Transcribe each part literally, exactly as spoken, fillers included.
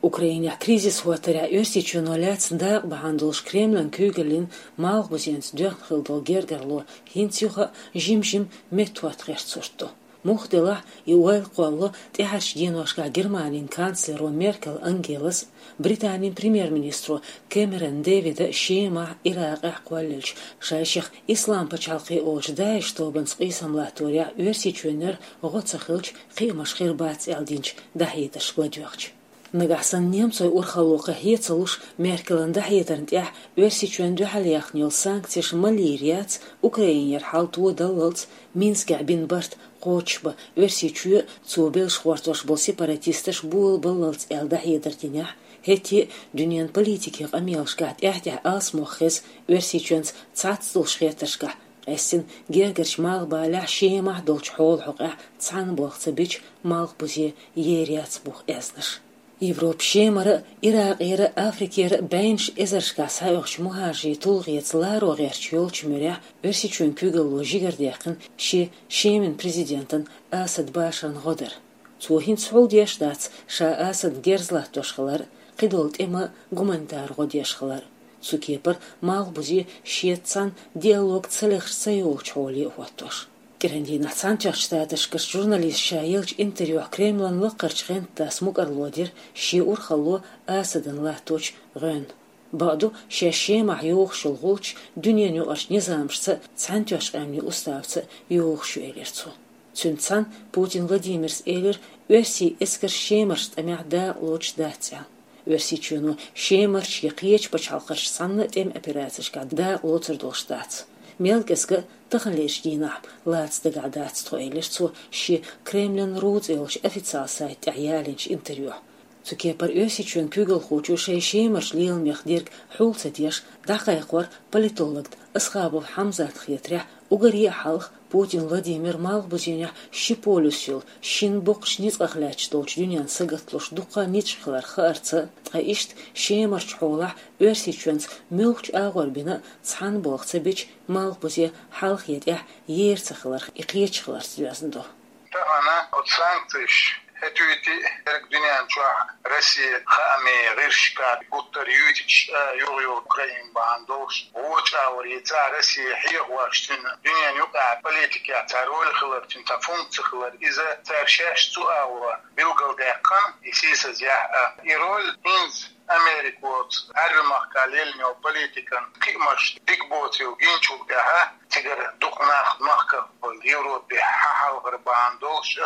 Украина кризис хуатаря өрсичун оляцында бахандылш Кремлен күгелин мал бузенс дөххил долгергерло хинцюха жим-жим метуат герцурту. Мухдела и уэл қолло тяхарш деношка Германин канцлеру Меркел Ангелас, Британин премьер-министру Кэмерон Дэвида Шейма Ирак Ахкуалилч, шайших ислам пачалқи олждай, чтобы нсқисам латоря өрсичунер гоцахилч қимаш хирбац элдинч дахидаш гладюхч. Нагасан немцой урхалока хецалуш Меркелен дахидарнт ях өрсичун духалияхнил санкцияш малириац Украинер халтуа далалц Минске бин барт Кочба өрсичу цубел шхвартош бол сепаратисташ бул балалц элдахидартинях Hetti dünyanın politikiyek amyalşkat ehtiyah asmokhis örsichunz tsatsulshkhetershka essin gergersh malbalah shemah dolch hol hoqa tsan boxtsabich malbuzi yeriats buh esnash Европ шемара Ирак ера Африкера бэнш эзершка сайохш мухажи тулгиец ларо герчёлч мөря өрсичун күгел ложигердякын ши шемин президентен Асад Башан годер цухин цулдеш дац ша Асад герзлах тошхалар قدولت إما гуманитар годешхалар цукепер малбузи шиетсан диалог целых саёл чоли уаттош Герандина Санчаштатышкаш журналист шаилч интервью Кремлен лакарчген тасмугар лодер ши урхало Асадан латоч гэн баду шешема юх шулгулч дünyanı аш низамшса Санчаш амни уставца юх шуэлерцу цунцан Путин Владимирс элер өси эскер шемарст амяда лоч датя Өрсичуну шемарч яқиеч пачалқарш санна тем операцияшка да лоцердолштац. Мелкесга тахалеш дина лац дагадат стоилешцу ши Кремлен рудз элш официал сайт аялинч интервью. Цукепар өрсичун күгел хочу шей шемарч лил мехдирк хулцетеш дақайқвар политолог Асхабов Хамзат хитря угари халх Путин Владимир Малбузиня шиполюсил шин бокшниц ахляч долч дюнян сагатлош дука ничхлар харца аишт шемарч хола өрсичунц мөлч агорбина цан болцебич Малбузи халх едя ерцхлар иқиечхлар связандо Тана от санкций Этюити эрк дюнян чуа Россия хами гиршка гуттар ютич юрю Украин бандош ووجه وريتا Россия هي واштин дюнян юка политика царол хлар тин тафункци хлар иза царшаш ту аура билгал дакан исиса зя ирол инз Америку от армах калельнё политикан кимаш дикботио гинчук даха тигер дукнах махка в Европе хахал грбандош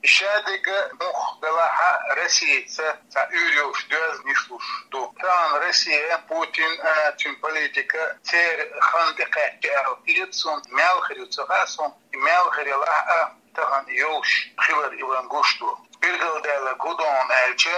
шадига мух далаха Российца за юрюш дёз нишлуш до тан Россия Путин тин политика цер хандика тиетсон мелхрицасон мелхрила тан юш хилар ивангушту билгал гудон элче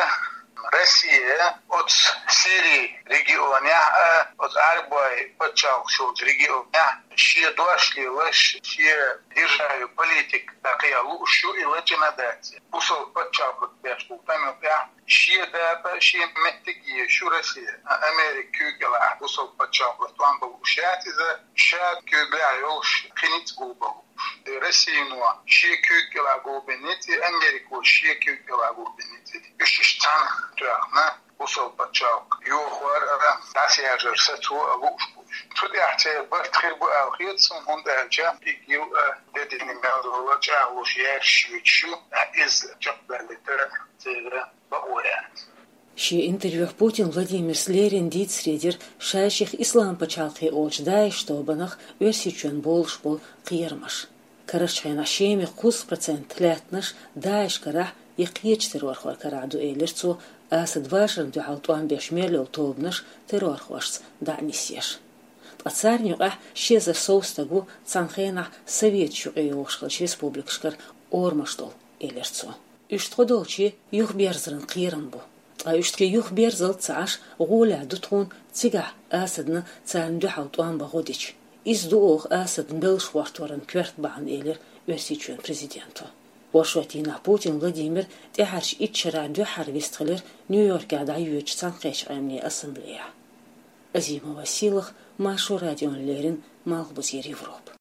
Россия от Сирии регионе, от Арбой подчалкшил регионе, все дошли лишь все держали политик, такая лучше и латинодати. Пусал подчалку бешку, там я все да, все метки, все Россия, Америка кюгела, пусал подчалку, там был шатиза, шат кюгля, уж хиниц губал. Россия нуа, все кюгела губенити, Америку все кюгела губенити. Ищищан тряхна, пусал подчалку. Юхвар, дасия жерсету лушпуш. Туди ахте бартхир бу алхитсон, он дальча, игил дедини мелдула, чалуш яршвичу, из чакбалитера, цегра, бауя. Ши интервью Путин Владимир Слерин дит средер шайших ислам пачалқи олчдай, штобанах өрсичун болш бол қиермаш. Карашчайна шеми қус процент лятнаш дайш карах иқиеч террорхвар караду эйлерцу Асад Башан дюхалтуан бешмерлил тобнаш террорхварц данисеш. Тацарнюға шезер соустагу цанхейнах совет шуғи оғшқылч республикшкар ормаштол эйлерцу. Үштқодолчи юхберзрын қиерын бу. Аюштке юх берзал цаш غولا дутхун цига Асадны цан дюхалтуан багодич. Издуох Асадн белшвартворан кверт бан элер өрсичун президенту. Бошватина Путин Владимир тяхарш итчера дюхар вестхалер Нью-Йорка да юч цанхеш амни ассамблея. Азима Василах, Машу Радион Лерин, Малбузир Европ.